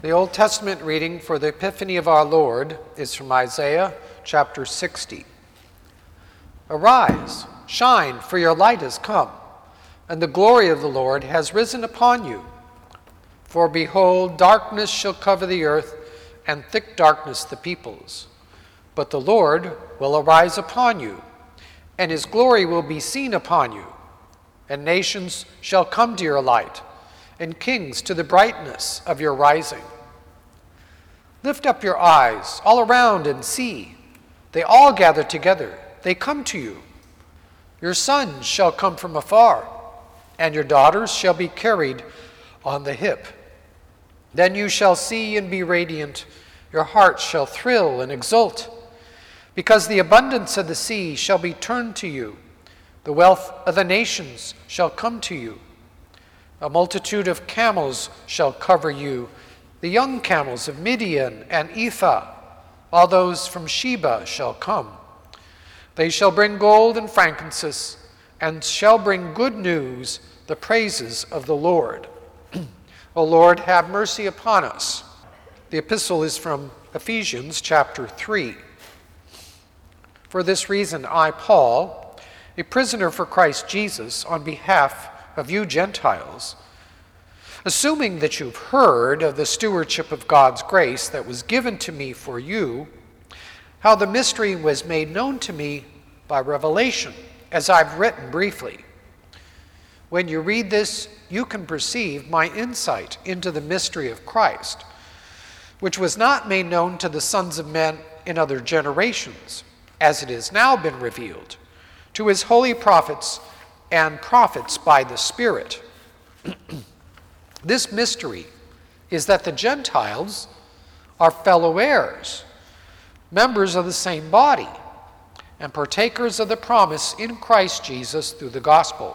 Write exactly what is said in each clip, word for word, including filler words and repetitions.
The Old Testament reading for the Epiphany of our Lord is from Isaiah chapter sixty. Arise, shine, for your light has come, and the glory of the Lord has risen upon you. For behold, darkness shall cover the earth, and thick darkness the peoples. But the Lord will arise upon you, and his glory will be seen upon you. And nations shall come to your light, and kings to the brightness of your rising. Lift up your eyes all around and see. They all gather together. They come to you. Your sons shall come from afar, and your daughters shall be carried on the hip. Then you shall see and be radiant. Your heart shall thrill and exult, because the abundance of the sea shall be turned to you. The wealth of the nations shall come to you. A multitude of camels shall cover you, the young camels of Midian and Ephah. All those from Sheba shall come. They shall bring gold and frankincense, and shall bring good news, the praises of the Lord. O Lord, have mercy upon us. The epistle is from Ephesians chapter three. For this reason, I, Paul, a prisoner for Christ Jesus, on behalf of you Gentiles, assuming that you've heard of the stewardship of God's grace that was given to me for you, how the mystery was made known to me by revelation, as I've written briefly. When you read this, you can perceive my insight into the mystery of Christ, which was not made known to the sons of men in other generations, as it has now been revealed to his holy prophets and prophets by the Spirit. This mystery is that the Gentiles are fellow heirs, members of the same body, and partakers of the promise in Christ Jesus through the gospel.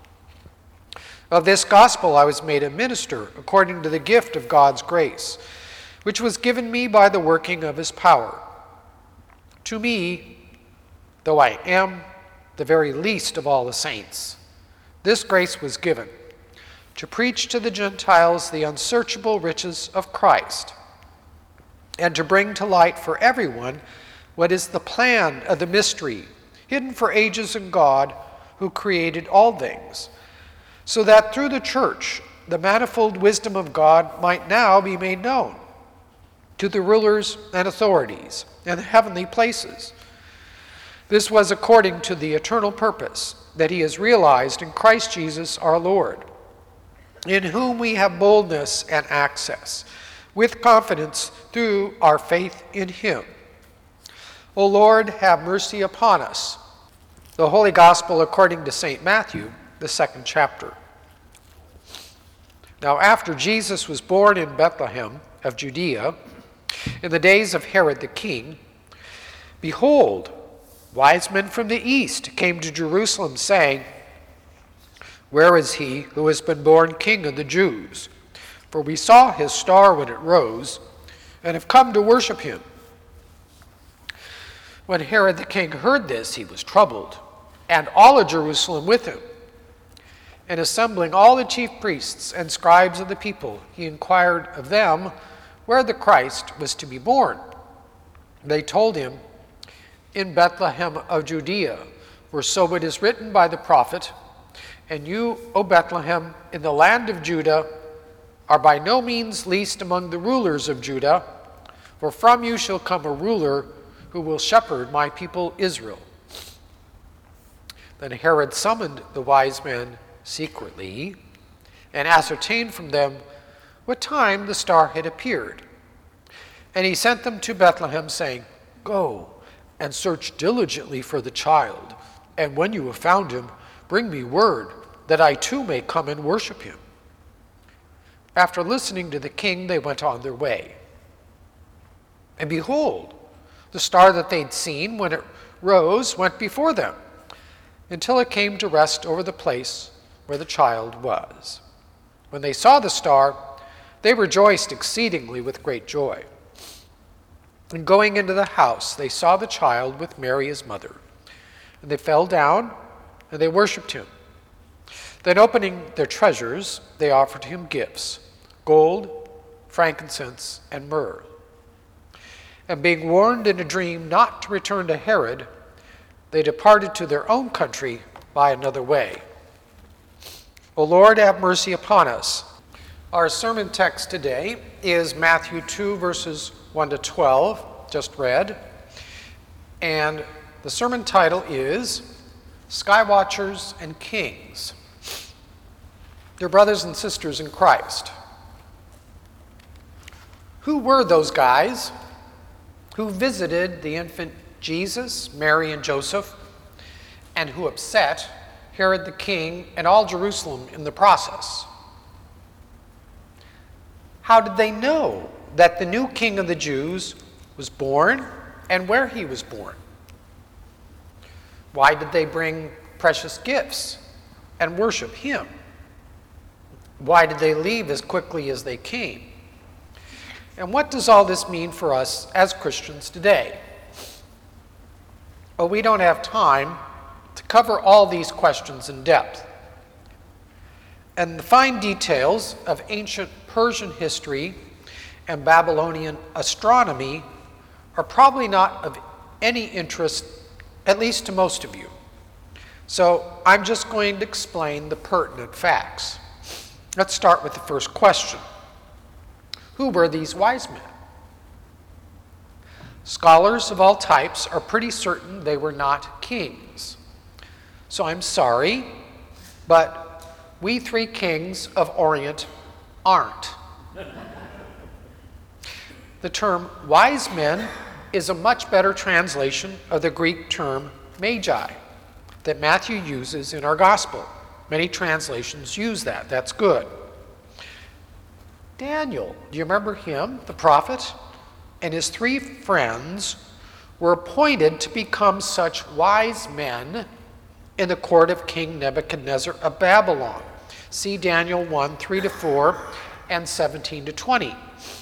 Of this gospel I was made a minister according to the gift of God's grace, which was given me by the working of his power. To me, though I am the very least of all the saints, this grace was given, to preach to the Gentiles the unsearchable riches of Christ, and to bring to light for everyone what is the plan of the mystery, hidden for ages in God, who created all things, so that through the church the manifold wisdom of God might now be made known to the rulers and authorities in the heavenly places. This was according to the eternal purpose that he has realized in Christ Jesus our Lord, in whom we have boldness and access, with confidence through our faith in him. O Lord, have mercy upon us. The Holy Gospel according to Saint Matthew, the second chapter. Now after Jesus was born in Bethlehem of Judea, in the days of Herod the king, behold, wise men from the east came to Jerusalem, saying, Where is he who has been born King of the Jews? For we saw his star when it rose, and have come to worship him. When Herod the king heard this, he was troubled, and all of Jerusalem with him. And assembling all the chief priests and scribes of the people, he inquired of them where the Christ was to be born. They told him, In Bethlehem of Judea, for so it is written by the prophet, And you, O Bethlehem, in the land of Judah, are by no means least among the rulers of Judah, for from you shall come a ruler who will shepherd my people Israel. Then Herod summoned the wise men secretly, and ascertained from them what time the star had appeared. And he sent them to Bethlehem, saying, Go and search diligently for the child, and when you have found him, bring me word, that I too may come and worship him. After listening to the king, they went on their way. And behold, the star that they'd seen when it rose went before them, until it came to rest over the place where the child was. When they saw the star, they rejoiced exceedingly with great joy. And going into the house, they saw the child with Mary his mother. And they fell down, and they worshipped him. Then opening their treasures, they offered him gifts, gold, frankincense, and myrrh. And being warned in a dream not to return to Herod, they departed to their own country by another way. O Lord, have mercy upon us. Our sermon text today is Matthew two, verses one to twelve, just read. And the sermon title is Skywatchers and Kings. Dear brothers and sisters in Christ, who were those guys who visited the infant Jesus, Mary, and Joseph, and who upset Herod the king and all Jerusalem in the process? How did they know that the new king of the Jews was born and where he was born? Why did they bring precious gifts and worship him? Why did they leave as quickly as they came? And what does all this mean for us as Christians today? Well, we don't have time to cover all these questions in depth. And the fine details of ancient Persian history and Babylonian astronomy are probably not of any interest, at least to most of you. So I'm just going to explain the pertinent facts. Let's start with the first question. Who were these wise men? Scholars of all types are pretty certain they were not kings. So I'm sorry, but we three kings of Orient aren't. The term wise men is a much better translation of the Greek term magi that Matthew uses in our gospel. Many translations use that. That's good. Daniel, do you remember him, the prophet? And his three friends were appointed to become such wise men in the court of King Nebuchadnezzar of Babylon. See Daniel one, three to four and seventeen to twenty.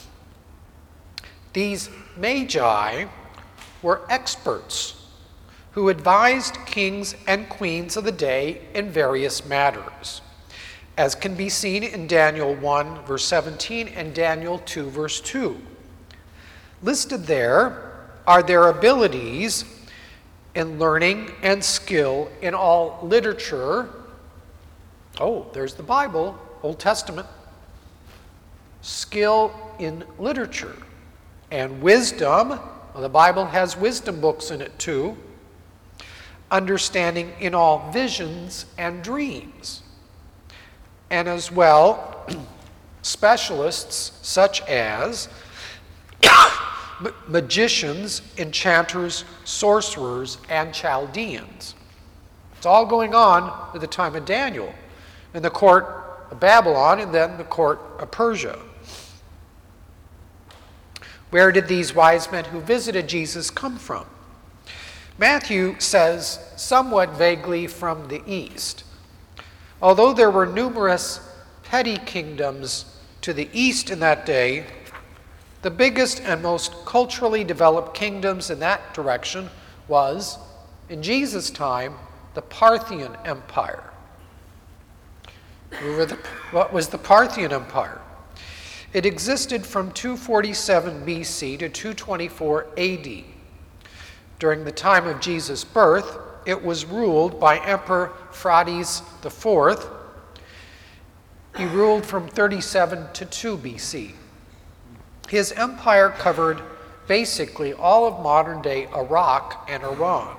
These magi were experts who advised kings and queens of the day in various matters, as can be seen in Daniel one, verse seventeen, and Daniel two, verse two. Listed there are their abilities in learning and skill in all literature. Oh, there's the Bible, Old Testament. Skill in literature and wisdom. Well, the Bible has wisdom books in it too. Understanding in all visions and dreams. And as well, specialists such as magicians, enchanters, sorcerers, and Chaldeans. It's all going on at the time of Daniel in the court of Babylon and then the court of Persia. Where did these wise men who visited Jesus come from? Matthew says somewhat vaguely from the east. Although there were numerous petty kingdoms to the east in that day, the biggest and most culturally developed kingdoms in that direction was, in Jesus' time, the Parthian Empire. Who were the, what was the Parthian Empire? It existed from two forty-seven B C to two twenty-four A D. During the time of Jesus' birth, it was ruled by Emperor Phraates the fourth. He ruled from thirty-seven to two B C. His empire covered basically all of modern-day Iraq and Iran.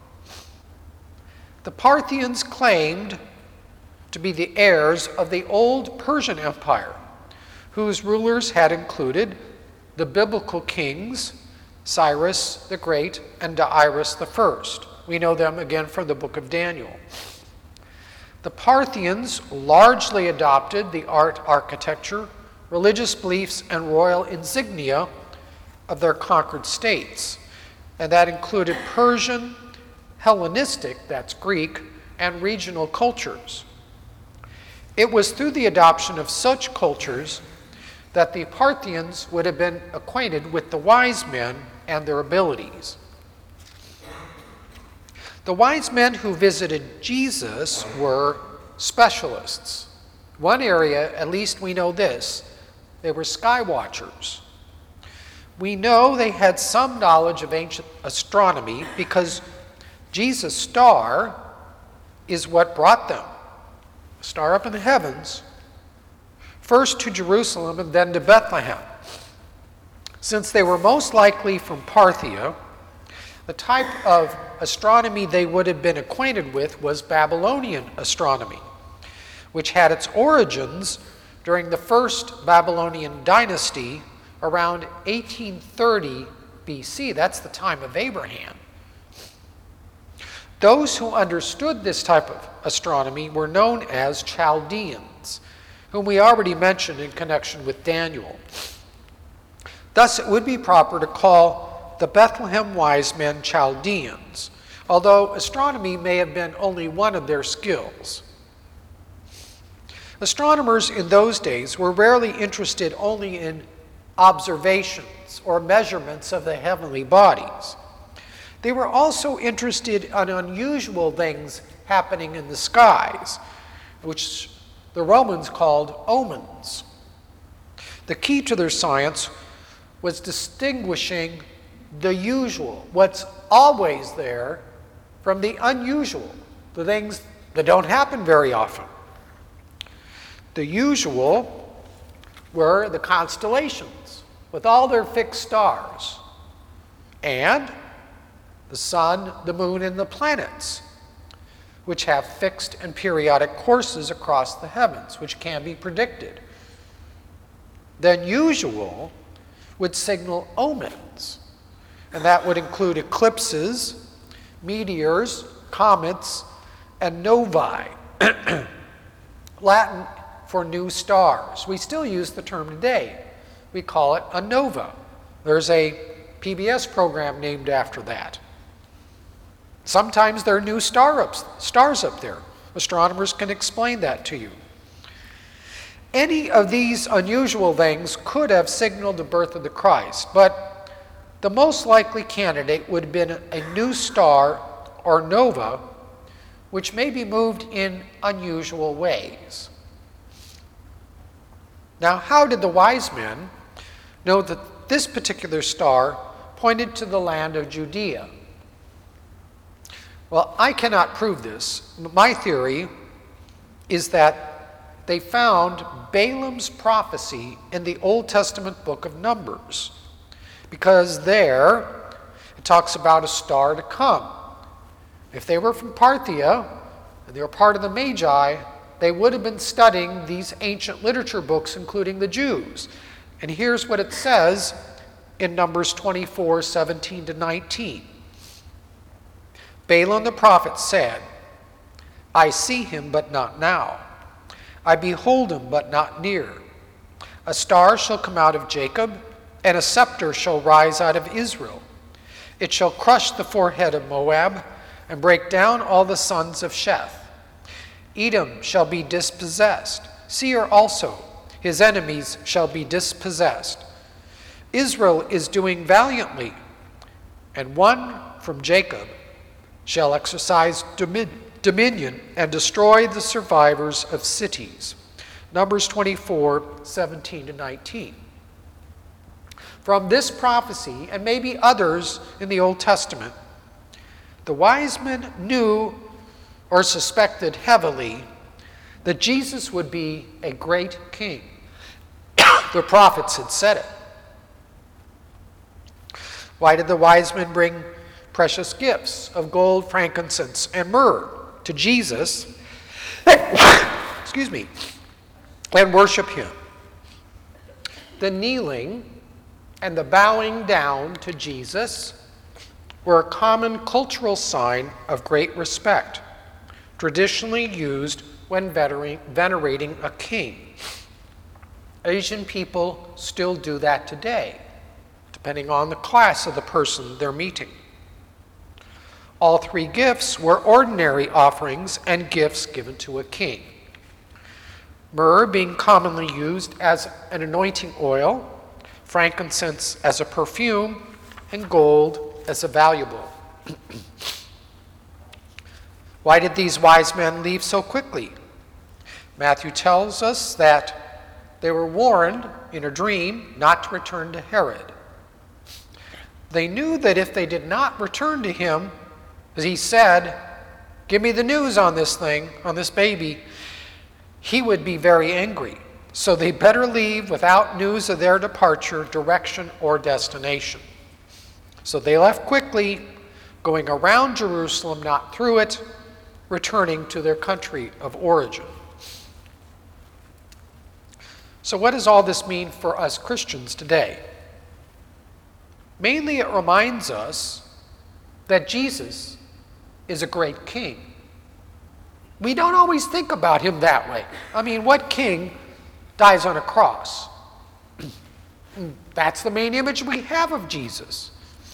The Parthians claimed to be the heirs of the old Persian Empire, whose rulers had included the biblical kings Cyrus the Great and Darius the First. We know them again from the book of Daniel. The Parthians largely adopted the art, architecture, religious beliefs, and royal insignia of their conquered states, and that included Persian, Hellenistic, that's Greek, and regional cultures. It was through the adoption of such cultures that the Parthians would have been acquainted with the wise men and their abilities. The wise men who visited Jesus were specialists. One area, at least we know this, They were sky watchers. We know they had some knowledge of ancient astronomy because Jesus' star is what brought them, a star up in the heavens, first to Jerusalem and then to Bethlehem. Since they were most likely from Parthia, the type of astronomy they would have been acquainted with was Babylonian astronomy, which had its origins during the first Babylonian dynasty around eighteen thirty B C. That's the time of Abraham. Those who understood this type of astronomy were known as Chaldeans, whom we already mentioned in connection with Daniel. Thus, it would be proper to call the Bethlehem wise men Chaldeans, although astronomy may have been only one of their skills. Astronomers in those days were rarely interested only in observations or measurements of the heavenly bodies. They were also interested in unusual things happening in the skies, which the Romans called omens. The key to their science was distinguishing the usual, what's always there, from the unusual, the things that don't happen very often. The usual were the constellations with all their fixed stars, and the sun, the moon, and the planets, which have fixed and periodic courses across the heavens, which can be predicted. The unusual would signal omens, and that would include eclipses, meteors, comets, and novae, Latin for new stars. We still use the term today. We call it a nova. There's a P B S program named after that. Sometimes there are new star ups, stars up there. Astronomers can explain that to you. Any of these unusual things could have signaled the birth of the Christ, but the most likely candidate would have been a new star or nova, which may be moved in unusual ways. Now, how did the wise men know that this particular star pointed to the land of Judea? Well, I cannot prove this. My theory is that they found Balaam's prophecy in the Old Testament book of Numbers, because there it talks about a star to come. If they were from Parthia and they were part of the Magi, they would have been studying these ancient literature books, including the Jews. And here's what it says in Numbers twenty-four, seventeen to nineteen. Balaam the prophet said, I see him, but not now. I behold him, but not near. A star shall come out of Jacob, and a scepter shall rise out of Israel. It shall crush the forehead of Moab, and break down all the sons of Sheth. Edom shall be dispossessed. Seir also, his enemies shall be dispossessed. Israel is doing valiantly, and one from Jacob shall exercise dominion and destroy the survivors of cities. Numbers twenty-four, seventeen to nineteen. From this prophecy, and maybe others in the Old Testament, the wise men knew or suspected heavily that Jesus would be a great king. The prophets had said it. Why did the wise men bring precious gifts of gold, frankincense, and myrrh to Jesus, excuse me, and worship him? The kneeling and the bowing down to Jesus were a common cultural sign of great respect, traditionally used when venerating a king. Asian people still do that today, depending on the class of the person they're meeting. All three gifts were ordinary offerings and gifts given to a king. Myrrh being commonly used as an anointing oil, frankincense as a perfume, and gold as a valuable. Why did these wise men leave so quickly? Matthew tells us that They were warned in a dream not to return to Herod. They knew that if they did not return to him, as he said, "Give me the news on this thing, on this baby," he would be very angry. So they better leave without news of their departure, direction, or destination. So they left quickly, going around Jerusalem, not through it, returning to their country of origin. So what does all this mean for us Christians today? Mainly it reminds us that Jesus is a great king. We don't always think about him that way. I mean, what king dies on a cross? That's the main image we have of Jesus.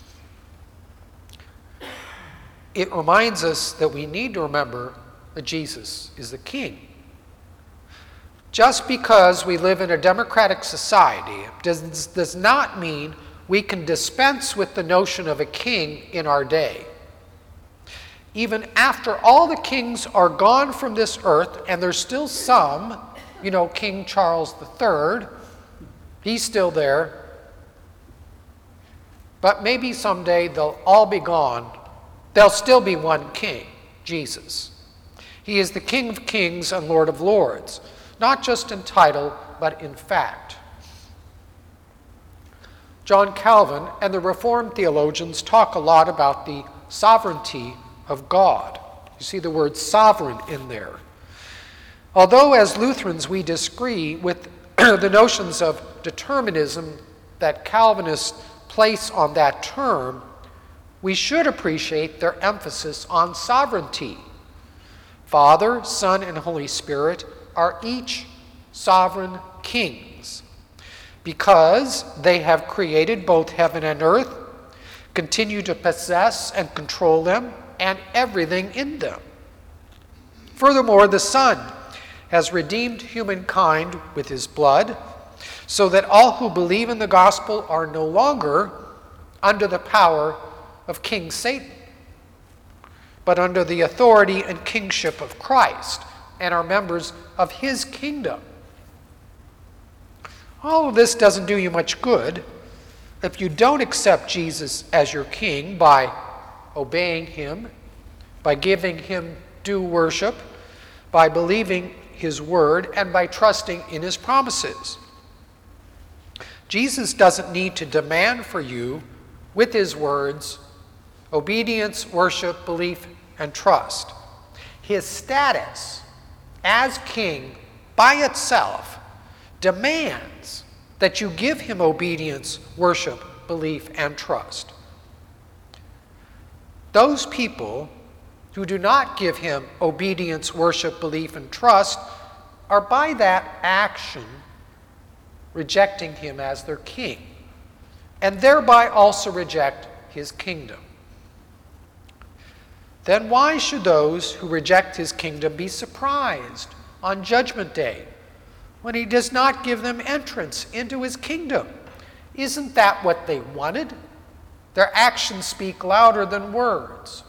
It reminds us that we need to remember that Jesus is the king. Just because we live in a democratic society does, does not mean we can dispense with the notion of a king in our day. Even after all the kings are gone from this earth, and there's still some, you know, King Charles the Third, he's still there, but maybe someday they'll all be gone. There'll still be one king, Jesus. He is the King of Kings and Lord of Lords, not just in title, but in fact. John Calvin and the Reformed theologians talk a lot about the sovereignty of God. You see the word sovereign in there. Although as Lutherans we disagree with the notions of determinism that Calvinists place on that term, we should appreciate their emphasis on sovereignty. Father, Son, and Holy Spirit are each sovereign kings because they have created both heaven and earth, continue to possess and control them, and everything in them. Furthermore, the Son has redeemed humankind with his blood, so that all who believe in the gospel are no longer under the power of King Satan, but under the authority and kingship of Christ, and are members of his kingdom. All of this doesn't do you much good if you don't accept Jesus as your king by obeying him, by giving him due worship, by believing his word, and by trusting in his promises. Jesus doesn't need to demand for you, with his words, obedience, worship, belief, and trust. His status as king by itself demands that you give him obedience, worship, belief, and trust. Those people who do not give him obedience, worship, belief, and trust are by that action rejecting him as their king, and thereby also reject his kingdom. Then why should those who reject his kingdom be surprised on Judgment Day when he does not give them entrance into his kingdom? Isn't that what they wanted? Their actions speak louder than words.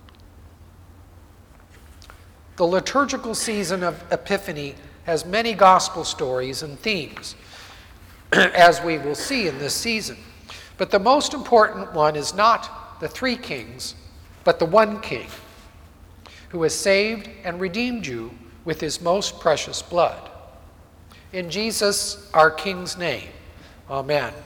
The liturgical season of Epiphany has many gospel stories and themes, as we will see in this season. But the most important one is not the three kings, but the one king who has saved and redeemed you with his most precious blood. In Jesus, our King's name, amen.